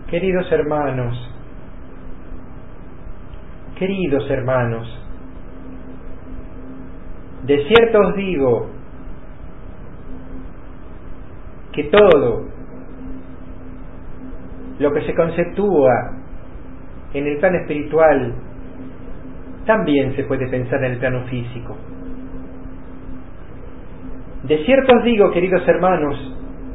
Queridos hermanos, de cierto os digo que todo lo que se conceptúa en el plano espiritual también se puede pensar en el plano físico. De cierto os digo, queridos hermanos,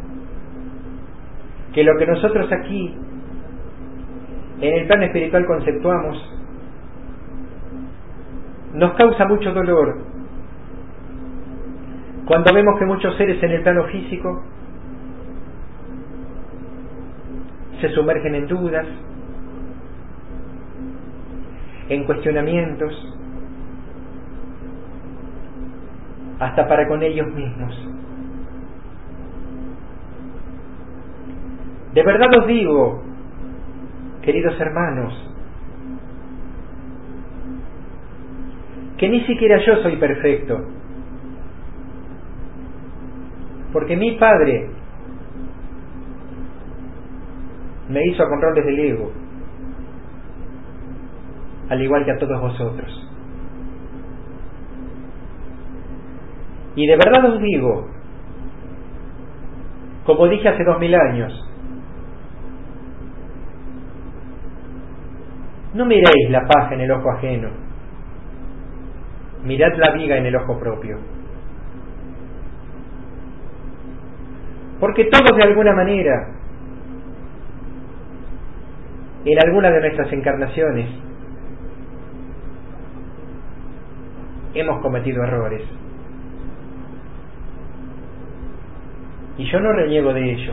que lo que nosotros aquí en el plano espiritual conceptuamos nos causa mucho dolor cuando vemos que muchos seres en el plano físico se sumergen en dudas, en cuestionamientos, hasta para con ellos mismos. De verdad os digo, queridos hermanos, que ni siquiera yo soy perfecto, porque mi Padre me hizo con roles del ego, al igual que a todos vosotros. Y de verdad os digo, como dije hace 2000 años, no miréis la paja en el ojo ajeno, mirad la viga en el ojo propio. Porque todos de alguna manera, en alguna de nuestras encarnaciones, hemos cometido errores. Y yo no reniego de ello,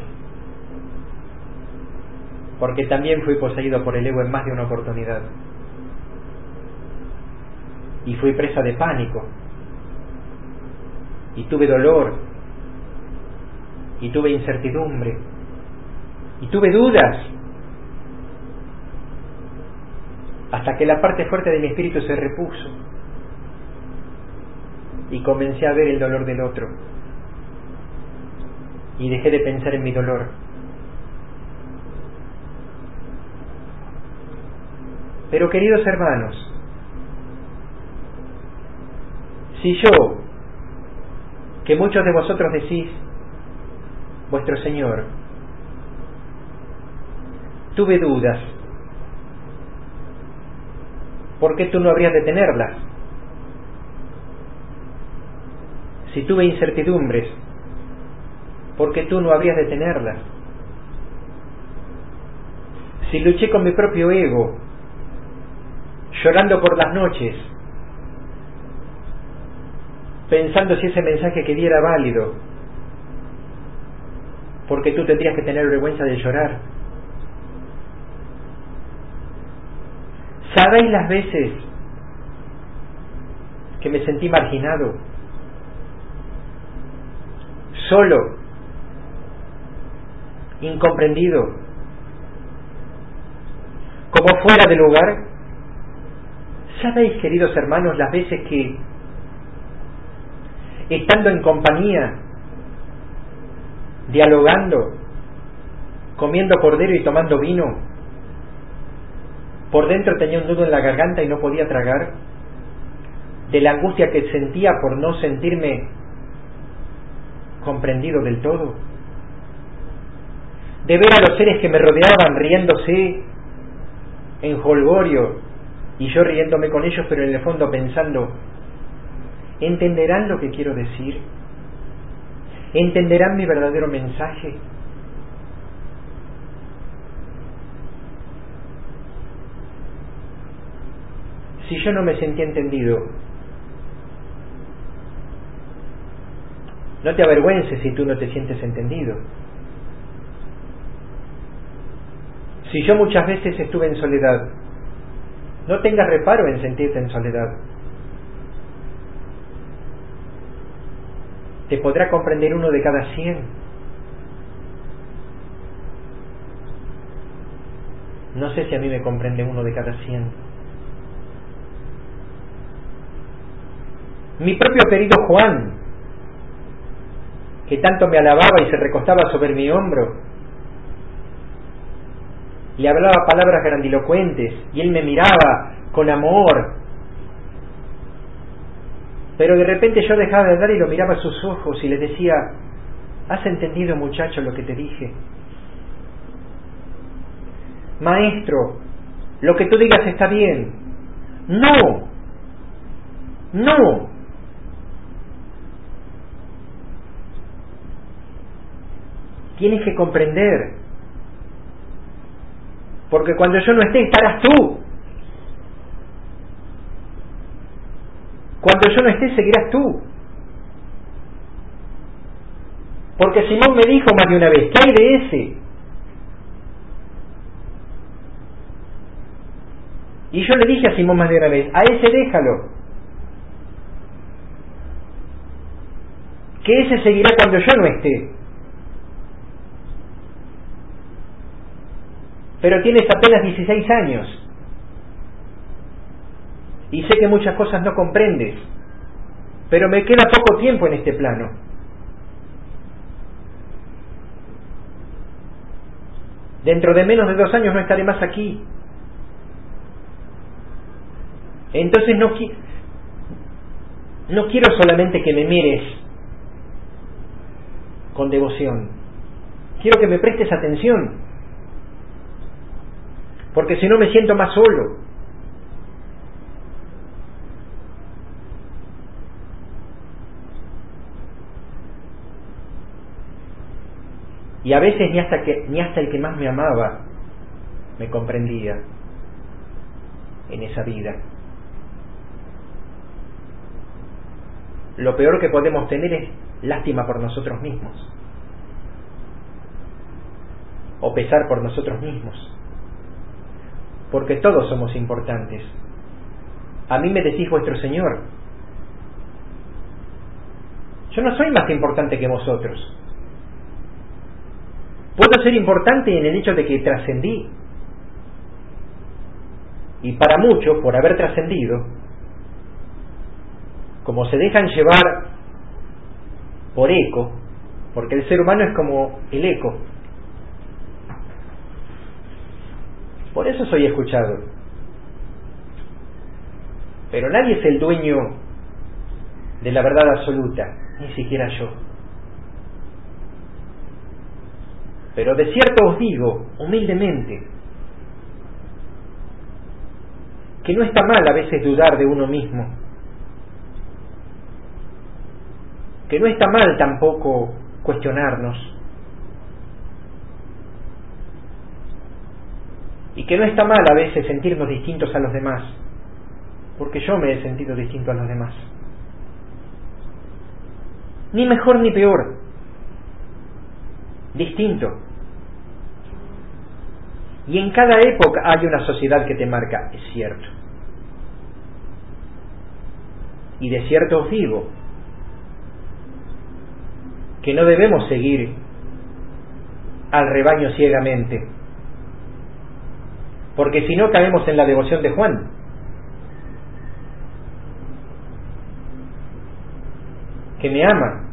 porque también fui poseído por el ego en más de una oportunidad. Y fui presa de pánico, y tuve dolor, y tuve incertidumbre, y tuve dudas, hasta que la parte fuerte de mi espíritu se repuso y comencé a ver el dolor del otro y dejé de pensar en mi dolor. Pero queridos hermanos, si yo, que muchos de vosotros decís, vuestro Señor, tuve dudas, ¿por qué tú no habrías de tenerlas? Si tuve incertidumbres, ¿por qué tú no habrías de tenerlas? Si luché con mi propio ego, llorando por las noches, pensando si ese mensaje que di era válido, porque tú tendrías que tener vergüenza de llorar. ¿Sabéis las veces que me sentí marginado, solo, incomprendido, como fuera de lugar? ¿Sabéis, queridos hermanos, las veces que, estando en compañía, dialogando, comiendo cordero y tomando vino, por dentro tenía un nudo en la garganta y no podía tragar, de la angustia que sentía por no sentirme comprendido del todo, de ver a los seres que me rodeaban riéndose en jolgorio y yo riéndome con ellos, pero en el fondo pensando, ¿entenderán lo que quiero decir? ¿Entenderán mi verdadero mensaje? Si yo no me sentí entendido, no te avergüences si tú no te sientes entendido. Si yo muchas veces estuve en soledad, no tengas reparo en sentirte en soledad. Te podrá comprender 1 de cada 100. No sé si a mí me comprende 1 de cada 100. Mi propio querido Juan, que tanto me alababa y se recostaba sobre mi hombro, le hablaba palabras grandilocuentes y él me miraba con amor. Pero de repente yo dejaba de hablar y lo miraba a sus ojos y le decía: ¿has entendido, muchacho, lo que te dije? Maestro, lo que tú digas está bien. No, no. Tienes que comprender, porque cuando yo no esté estarás tú. Cuando yo no esté seguirás tú. Porque Simón me dijo más de una vez: ¿qué hay de ese? Y yo le dije a Simón más de una vez: a ese déjalo, que ese seguirá cuando yo no esté. Pero tienes apenas 16 años y sé que muchas cosas no comprendes, pero me queda poco tiempo en este plano. Dentro de menos de 2 años no estaré más aquí. Entonces no quiero solamente que me mires con devoción, quiero que me prestes atención, porque si no me siento más solo. Y a veces ni hasta el que más me amaba me comprendía en esa vida. Lo peor que podemos tener es lástima por nosotros mismos, o pesar por nosotros mismos, porque todos somos importantes. A mí me decís vuestro Señor: yo no soy más importante que vosotros. Puedo ser importante en el hecho de que trascendí, y para muchos, por haber trascendido, como se dejan llevar por eco, porque el ser humano es como el eco, por eso soy escuchado. Pero nadie es el dueño de la verdad absoluta, ni siquiera yo. Pero de cierto os digo, humildemente, que no está mal a veces dudar de uno mismo, que no está mal tampoco cuestionarnos, y que no está mal a veces sentirnos distintos a los demás, porque yo me he sentido distinto a los demás. Ni mejor ni peor, distinto. Y en cada época hay una sociedad que te marca, es cierto. Y de cierto os digo que no debemos seguir al rebaño ciegamente, porque si no caemos en la devoción de Juan. Que me ama,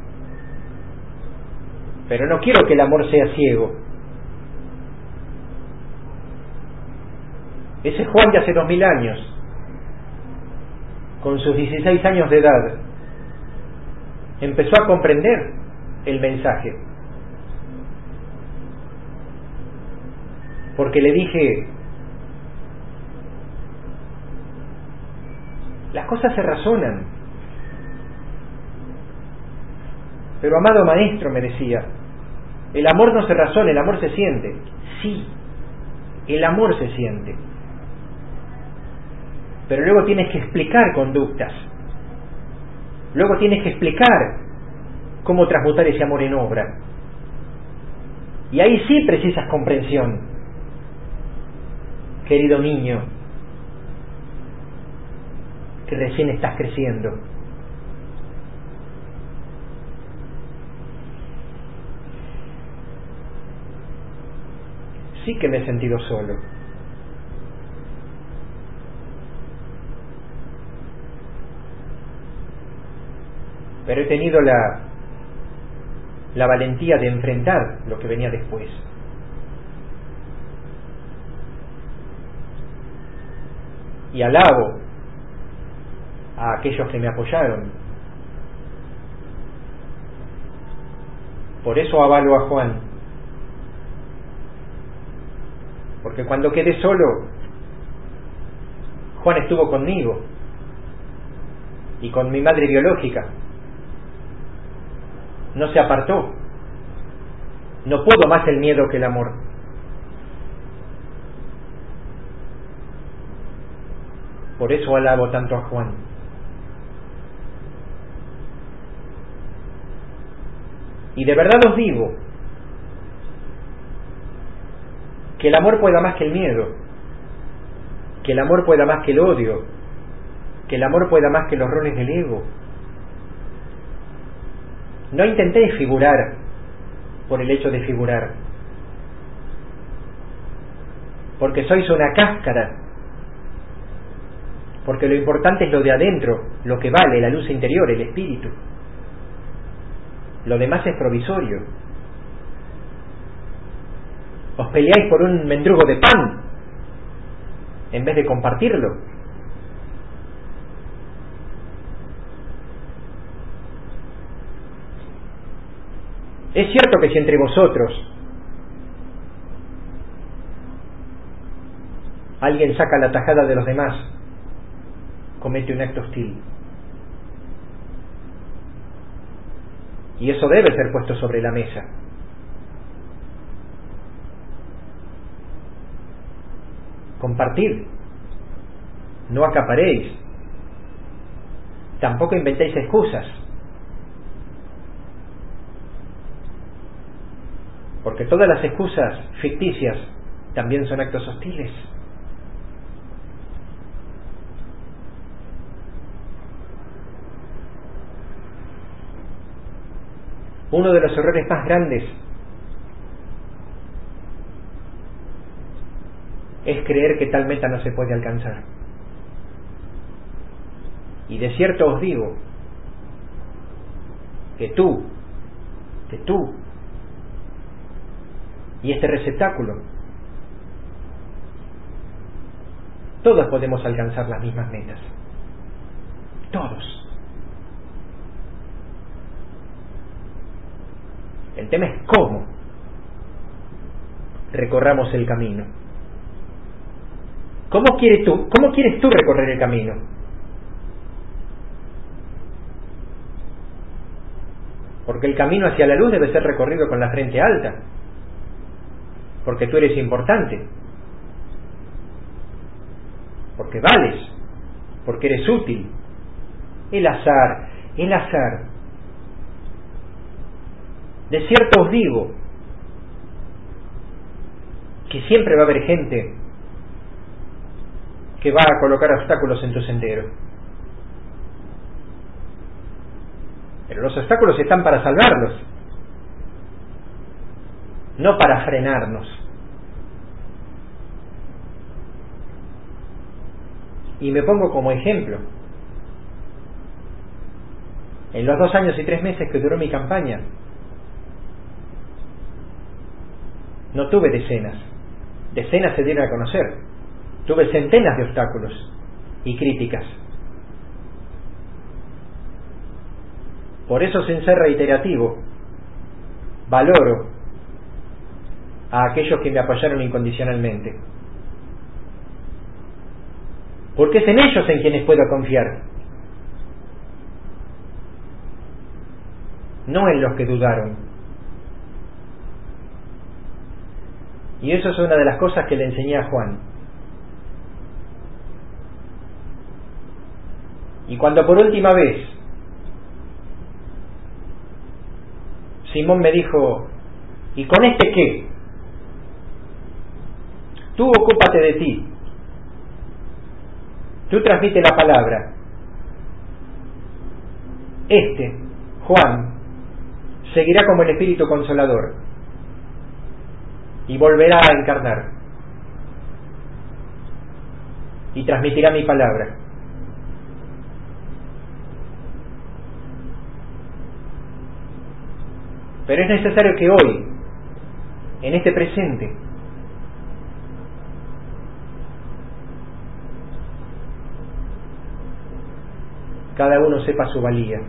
pero no quiero que el amor sea ciego. Ese Juan de hace 2000 años, con sus 16 años de edad, empezó a comprender el mensaje, porque le dije: las cosas se razonan. Pero amado maestro, me decía, el amor no se razona, el amor se siente. Sí, el amor se siente, pero luego tienes que explicar conductas, luego tienes que explicar cómo transmutar ese amor en obra, y ahí sí precisas comprensión, querido niño, que recién estás creciendo. Sí que me he sentido solo, pero he tenido la valentía de enfrentar lo que venía después. y alabo a aquellos que me apoyaron. Por eso avalo a Juan, porque cuando quedé solo, Juan estuvo conmigo y con mi madre biológica. No se apartó. No pudo más el miedo que el amor. Por eso alabo tanto a Juan. Y de verdad os digo que el amor pueda más que el miedo, que el amor pueda más que el odio, que el amor pueda más que los roles del ego. No intentéis figurar por el hecho de figurar, porque sois una cáscara, porque lo importante es lo de adentro, lo que vale, la luz interior, el espíritu. Lo demás es provisorio. Os peleáis por un mendrugo de pan en vez de compartirlo. Es cierto que si entre vosotros alguien saca la tajada de los demás, comete un acto hostil. Y eso debe ser puesto sobre la mesa. Compartid. No acaparéis. Tampoco inventéis excusas. Porque todas las excusas ficticias también son actos hostiles. Uno de los errores más grandes es creer que tal meta no se puede alcanzar. Y de cierto os digo que tú y este receptáculo, todos podemos alcanzar las mismas metas. Todos. El tema es cómo recorramos el camino. ¿Cómo quieres tú recorrer el camino? Porque el camino hacia la luz debe ser recorrido con la frente alta, porque tú eres importante, porque vales, porque eres útil. El azar. De cierto os digo que siempre va a haber gente que va a colocar obstáculos en tu sendero. Pero los obstáculos están para salvarlos, no para frenarnos. Y me pongo como ejemplo. En los 2 años y 3 meses que duró mi campaña, no tuve decenas se dieron a conocer, tuve centenas de obstáculos y críticas. Por eso, sin ser reiterativo, valoro a aquellos que me apoyaron incondicionalmente, porque es en ellos en quienes puedo confiar, no en los que dudaron. Y eso es una de las cosas que le enseñé a Juan. Y cuando por última vez Simón me dijo: ¿y con este qué? Tú ocúpate de ti, tú transmite la palabra. Juan, seguirá como el Espíritu Consolador y volverá a encarnar y transmitirá mi palabra. Pero es necesario que hoy, en este presente, cada uno sepa su valía.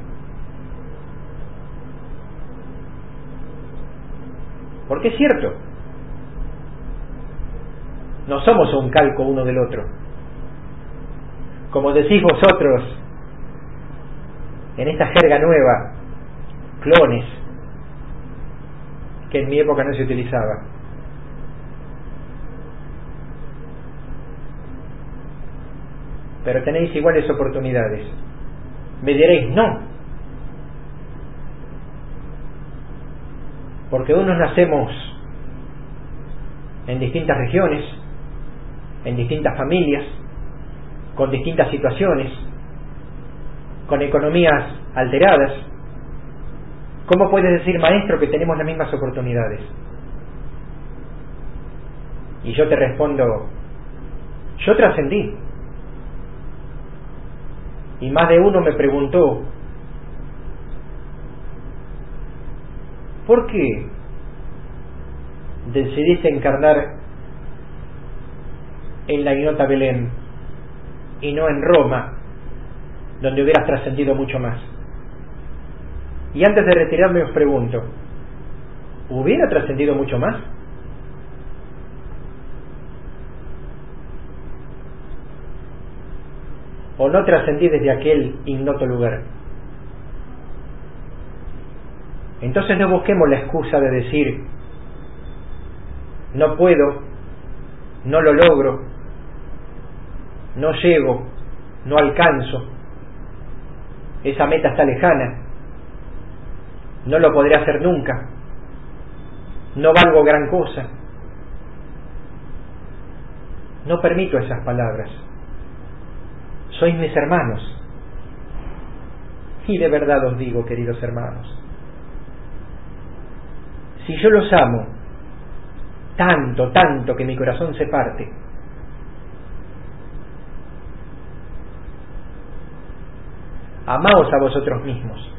Porque es cierto, no somos un calco uno del otro. Como decís vosotros, en esta jerga nueva, clones, que en mi época no se utilizaba. Pero tenéis iguales oportunidades. Me diréis no, porque unos nacemos en distintas regiones, en distintas familias, con distintas situaciones, con economías alteradas. ¿Cómo puedes decir, maestro, que tenemos las mismas oportunidades? Y yo te respondo, yo trascendí. Y más de uno me preguntó, ¿por qué decidiste encarnar en la ignota Belén y no en Roma, donde hubieras trascendido mucho más? Y antes de retirarme os pregunto, ¿hubiera trascendido mucho más? ¿O no trascendí desde aquel ignoto lugar? Entonces no busquemos la excusa de decir, no puedo, no lo logro, no llego, no alcanzo, esa meta está lejana, no lo podré hacer nunca, no valgo gran cosa. No permito esas palabras. Sois mis hermanos. Y de verdad os digo, queridos hermanos, si yo los amo tanto, tanto que mi corazón se parte, amaos a vosotros mismos.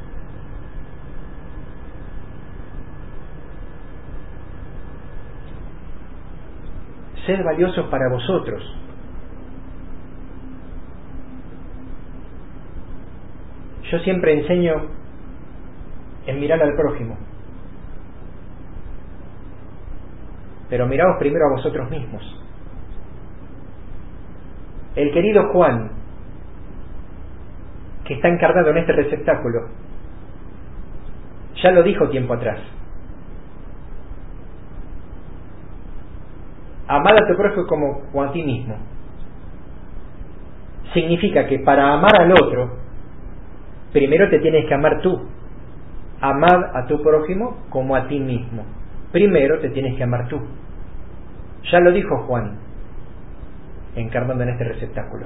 Sed valiosos para vosotros. Yo siempre enseño en mirar al prójimo, pero miraos primero a vosotros mismos. El querido Juan, que está encarnado en este receptáculo, ya lo dijo tiempo atrás: amad a tu prójimo como a ti mismo. Significa que para amar al otro, primero te tienes que amar tú. Amad a tu prójimo como a ti mismo. Primero te tienes que amar tú. Ya lo dijo Juan, encarnando en este receptáculo.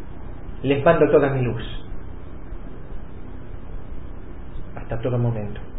Les mando toda mi luz, hasta todo momento.